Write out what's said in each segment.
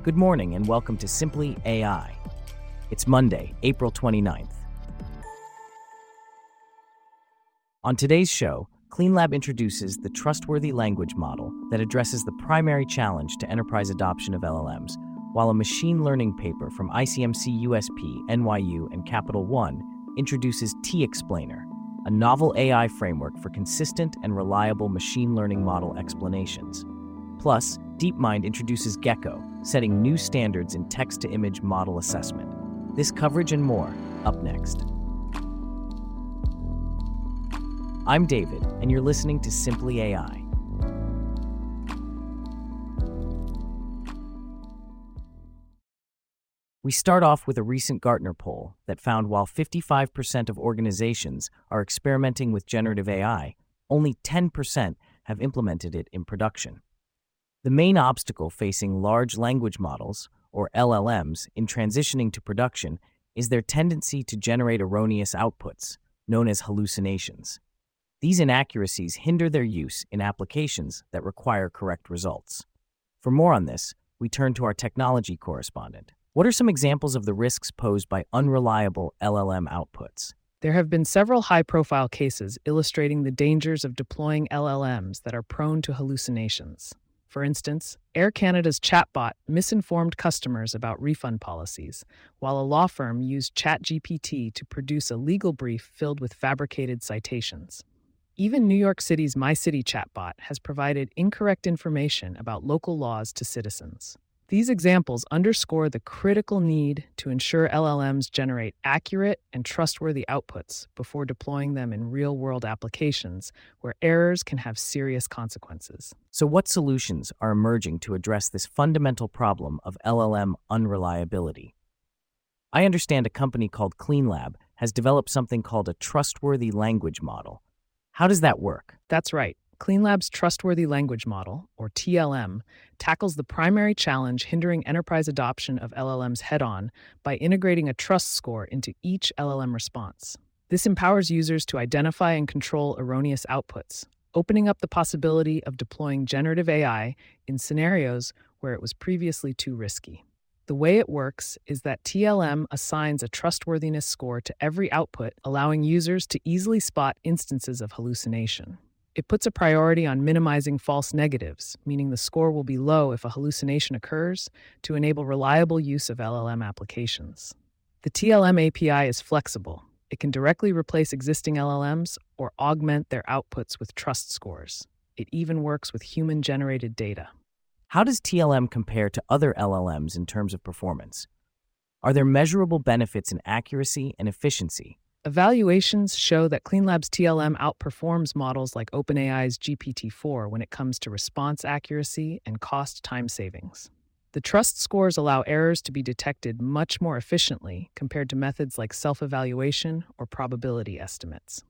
Good morning and welcome to Simply AI. It's Monday, April 29th. On today's show, CleanLab introduces the trustworthy language model that addresses the primary challenge to enterprise adoption of LLMs, while a machine learning paper from ICMC USP, NYU, and Capital One introduces T-Explainer, a novel AI framework for consistent and reliable machine learning model explanations. Plus, DeepMind introduces Gecko, setting new standards in text-to-image model assessment. This coverage and more, up next. I'm David, and you're listening to Simply AI. We start off with a recent Gartner poll that found while 55% of organizations are experimenting with generative AI, only 10% have implemented it in production. The main obstacle facing large language models, or LLMs, in transitioning to production is their tendency to generate erroneous outputs, known as hallucinations. These inaccuracies hinder their use in applications that require correct results. For more on this, we turn to our technology correspondent. What are some examples of the risks posed by unreliable LLM outputs? There have been several high-profile cases illustrating the dangers of deploying LLMs that are prone to hallucinations. For instance, Air Canada's chatbot misinformed customers about refund policies, while a law firm used ChatGPT to produce a legal brief filled with fabricated citations. Even New York City's MyCity chatbot has provided incorrect information about local laws to citizens. These examples underscore the critical need to ensure LLMs generate accurate and trustworthy outputs before deploying them in real-world applications where errors can have serious consequences. So what solutions are emerging to address this fundamental problem of LLM unreliability? I understand a company called CleanLab has developed something called a trustworthy language model. How does that work? That's right. CleanLab's Trustworthy Language Model, or TLM, tackles the primary challenge hindering enterprise adoption of LLMs head-on by integrating a trust score into each LLM response. This empowers users to identify and control erroneous outputs, opening up the possibility of deploying generative AI in scenarios where it was previously too risky. The way it works is that TLM assigns a trustworthiness score to every output, allowing users to easily spot instances of hallucination. It puts a priority on minimizing false negatives, meaning the score will be low if a hallucination occurs, to enable reliable use of LLM applications. The TLM API is flexible. It can directly replace existing LLMs or augment their outputs with trust scores. It even works with human-generated data. How does TLM compare to other LLMs in terms of performance? Are there measurable benefits in accuracy and efficiency? Evaluations show that CleanLab's TLM outperforms models like OpenAI's GPT-4 when it comes to response accuracy and cost time savings. The trust scores allow errors to be detected much more efficiently compared to methods like self-evaluation or probability estimates.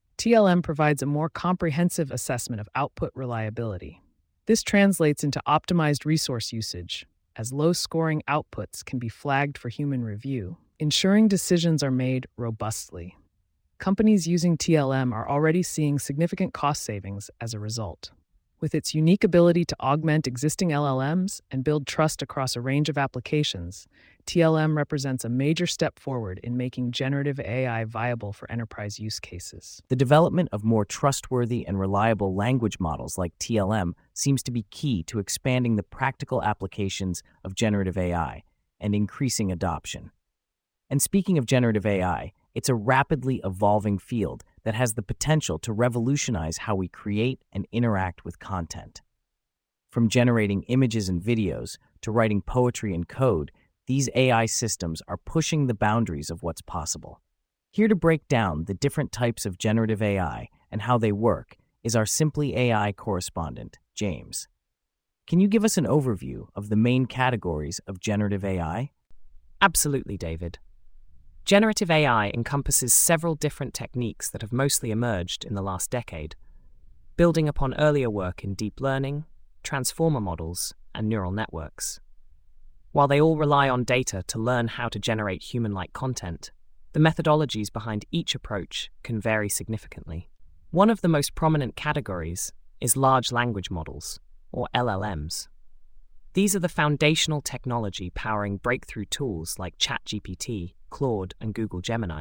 TLM provides a more comprehensive assessment of output reliability. This translates into optimized resource usage, as low-scoring outputs can be flagged for human review, ensuring decisions are made robustly. Companies using TLM are already seeing significant cost savings as a result. With its unique ability to augment existing LLMs and build trust across a range of applications, TLM represents a major step forward in making generative AI viable for enterprise use cases. The development of more trustworthy and reliable language models like TLM seems to be key to expanding the practical applications of generative AI and increasing adoption. And speaking of generative AI, it's a rapidly evolving field that has the potential to revolutionize how we create and interact with content. From generating images and videos to writing poetry and code, these AI systems are pushing the boundaries of what's possible. Here to break down the different types of generative AI and how they work is our Simply AI correspondent, James. Can you give us an overview of the main categories of generative AI? Absolutely, David. Generative AI encompasses several different techniques that have mostly emerged in the last decade, building upon earlier work in deep learning, transformer models, and neural networks. While they all rely on data to learn how to generate human-like content, the methodologies behind each approach can vary significantly. One of the most prominent categories is large language models, or LLMs. These are the foundational technology powering breakthrough tools like ChatGPT, Claude, and Google Gemini.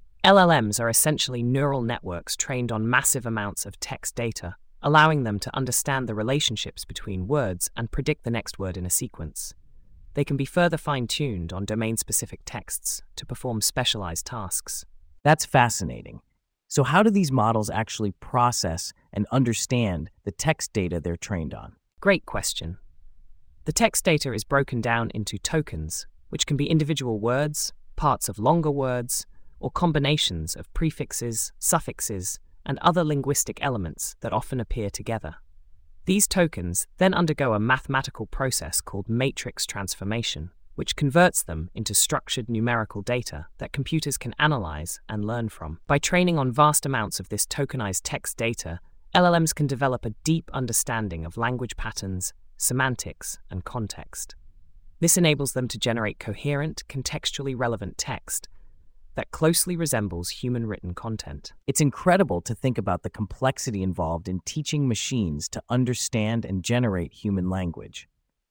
LLMs are essentially neural networks trained on massive amounts of text data, allowing them to understand the relationships between words and predict the next word in a sequence. They can be further fine-tuned on domain-specific texts to perform specialized tasks. That's fascinating. So how do these models actually process and understand the text data they're trained on? Great question. The text data is broken down into tokens, which can be individual words, parts of longer words, or combinations of prefixes, suffixes, and other linguistic elements that often appear together. These tokens then undergo a mathematical process called matrix transformation, which converts them into structured numerical data that computers can analyze and learn from. By training on vast amounts of this tokenized text data, LLMs can develop a deep understanding of language patterns, semantics, and context. This enables them to generate coherent, contextually relevant text that closely resembles human-written content. It's incredible to think about the complexity involved in teaching machines to understand and generate human language.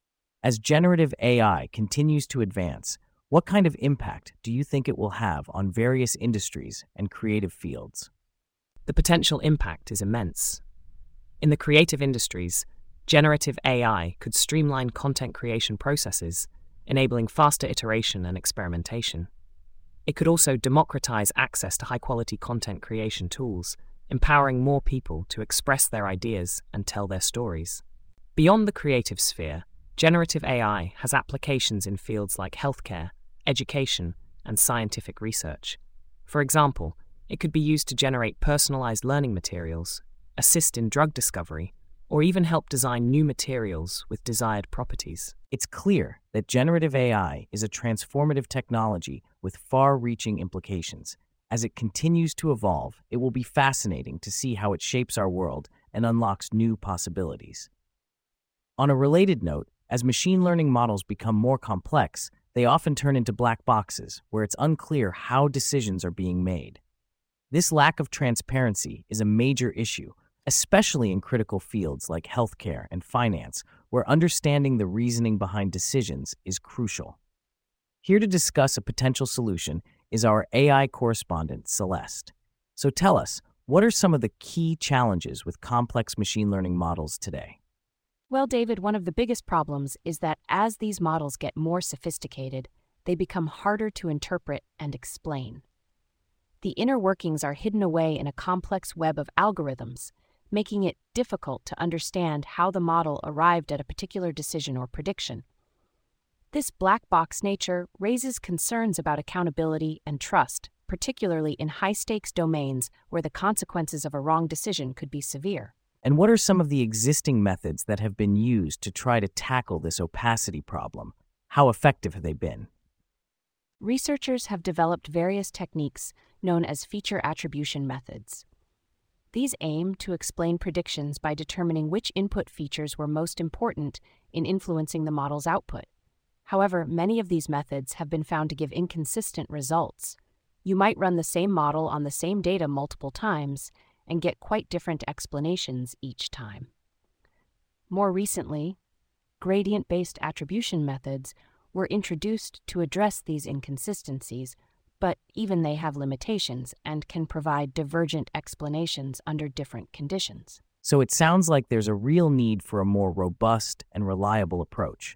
As generative AI continues to advance, what kind of impact do you think it will have on various industries and creative fields? The potential impact is immense. In the creative industries, generative AI could streamline content creation processes, enabling faster iteration and experimentation. It could also democratize access to high-quality content creation tools, empowering more people to express their ideas and tell their stories. Beyond the creative sphere, generative AI has applications in fields like healthcare, education, and scientific research. For example, it could be used to generate personalized learning materials, assist in drug discovery, or even help design new materials with desired properties. It's clear that generative AI is a transformative technology with far-reaching implications. As it continues to evolve, it will be fascinating to see how it shapes our world and unlocks new possibilities. On a related note, as machine learning models become more complex, they often turn into black boxes where it's unclear how decisions are being made. This lack of transparency is a major issue, especially in critical fields like healthcare and finance, where understanding the reasoning behind decisions is crucial. Here to discuss a potential solution is our AI correspondent, Celeste. So tell us, what are some of the key challenges with complex machine learning models today? Well, David, one of the biggest problems is that as these models get more sophisticated, they become harder to interpret and explain. The inner workings are hidden away in a complex web of algorithms, making it difficult to understand how the model arrived at a particular decision or prediction. This black box nature raises concerns about accountability and trust, particularly in high-stakes domains where the consequences of a wrong decision could be severe. And what are some of the existing methods that have been used to try to tackle this opacity problem? How effective have they been? Researchers have developed various techniques known as feature attribution methods. These aim to explain predictions by determining which input features were most important in influencing the model's output. However, many of these methods have been found to give inconsistent results. You might run the same model on the same data multiple times and get quite different explanations each time. More recently, gradient-based attribution methods were introduced to address these inconsistencies, but even they have limitations and can provide divergent explanations under different conditions. So it sounds like there's a real need for a more robust and reliable approach.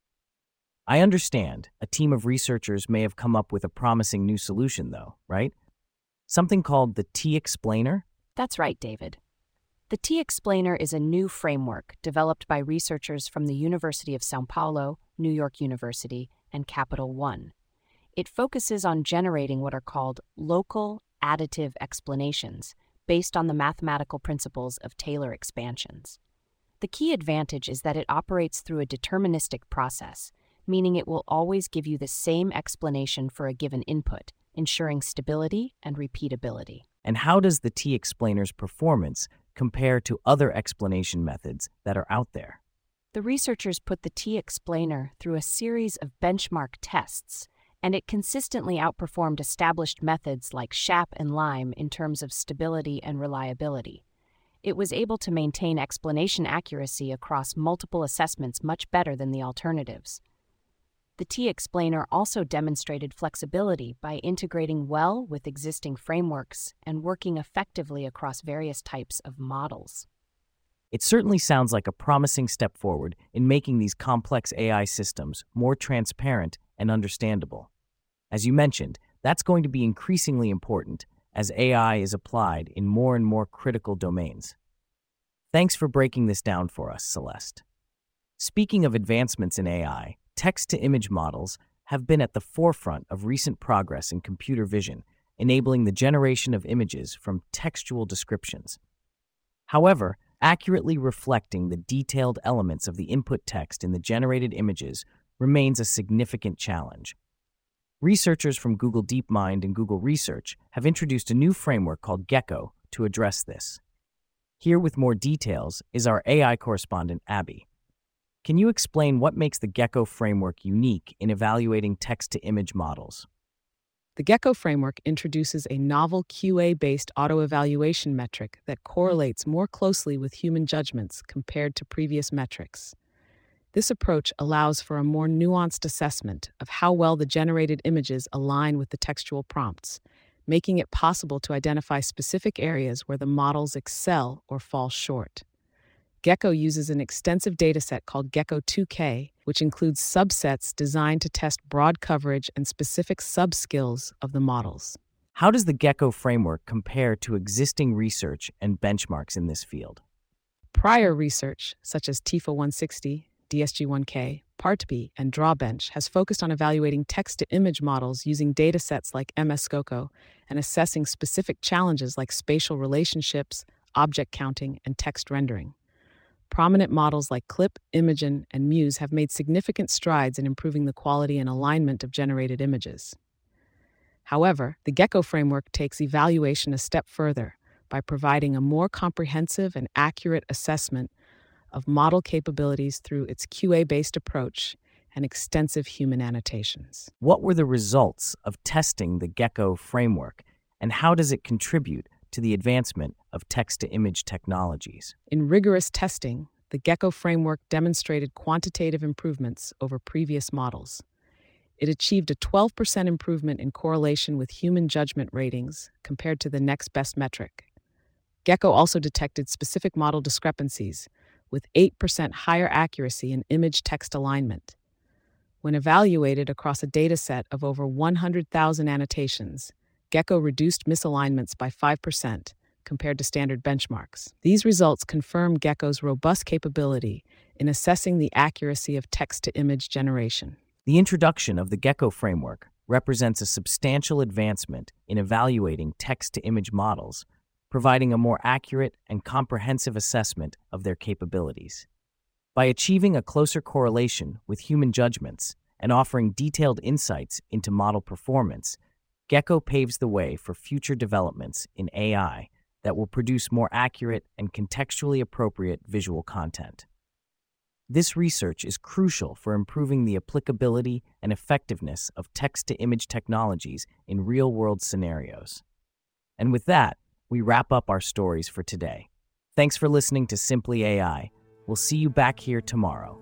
I understand a team of researchers may have come up with a promising new solution, though, right? Something called the T-explainer? That's right, David. The T-explainer is a new framework developed by researchers from the University of São Paulo, New York University, and Capital One. It focuses on generating what are called local additive explanations based on the mathematical principles of Taylor expansions. The key advantage is that it operates through a deterministic process, meaning it will always give you the same explanation for a given input, ensuring stability and repeatability. And how does the T-explainer's performance compare to other explanation methods that are out there? The researchers put the T-explainer through a series of benchmark tests, and it consistently outperformed established methods like SHAP and LIME in terms of stability and reliability. it was able to maintain explanation accuracy across multiple assessments much better than the alternatives. The T-explainer also demonstrated flexibility by integrating well with existing frameworks and working effectively across various types of models. It certainly sounds like a promising step forward in making these complex AI systems more transparent and understandable. As you mentioned, that's going to be increasingly important as AI is applied in more and more critical domains. Thanks for breaking this down for us, Celeste. Speaking of advancements in AI, text-to-image models have been at the forefront of recent progress in computer vision, enabling the generation of images from textual descriptions. However, accurately reflecting the detailed elements of the input text in the generated images remains a significant challenge. Researchers from Google DeepMind and Google Research have introduced a new framework called Gecko to address this. Here with more details is our AI correspondent, Abby. Can you explain what makes the Gecko framework unique in evaluating text-to-image models? The Gecko framework introduces a novel QA-based auto-evaluation metric that correlates more closely with human judgments compared to previous metrics. This approach allows for a more nuanced assessment of how well the generated images align with the textual prompts, making it possible to identify specific areas where the models excel or fall short. Gecko uses an extensive dataset called Gecko 2K, which includes subsets designed to test broad coverage and specific sub-skills of the models. How does the Gecko framework compare to existing research and benchmarks in this field? Prior research, such as TIFA 160, DSG-1K, PartB, and Drawbench, has focused on evaluating text-to-image models using datasets like MS-SCOCO and assessing specific challenges like spatial relationships, object counting, and text rendering. Prominent models like CLIP, Imagen, and Muse have made significant strides in improving the quality and alignment of generated images. However, the Gecko framework takes evaluation a step further by providing a more comprehensive and accurate assessment of model capabilities through its QA-based approach and extensive human annotations. What were the results of testing the Gecko framework, and how does it contribute to the advancement of text-to-image technologies? In rigorous testing, the Gecko framework demonstrated quantitative improvements over previous models. It achieved a 12% improvement in correlation with human judgment ratings compared to the next best metric. Gecko also detected specific model discrepancies, with 8% higher accuracy in image-text alignment. When evaluated across a dataset of over 100,000 annotations, Gecko reduced misalignments by 5% compared to standard benchmarks. These results confirm Gecko's robust capability in assessing the accuracy of text-to-image generation. The introduction of the Gecko framework represents a substantial advancement in evaluating text-to-image models, providing a more accurate and comprehensive assessment of their capabilities. By achieving a closer correlation with human judgments and offering detailed insights into model performance, Gecko paves the way for future developments in AI that will produce more accurate and contextually appropriate visual content. This research is crucial for improving the applicability and effectiveness of text-to-image technologies in real-world scenarios. And with that, we wrap up our stories for today. Thanks for listening to Simply AI. We'll see you back here tomorrow.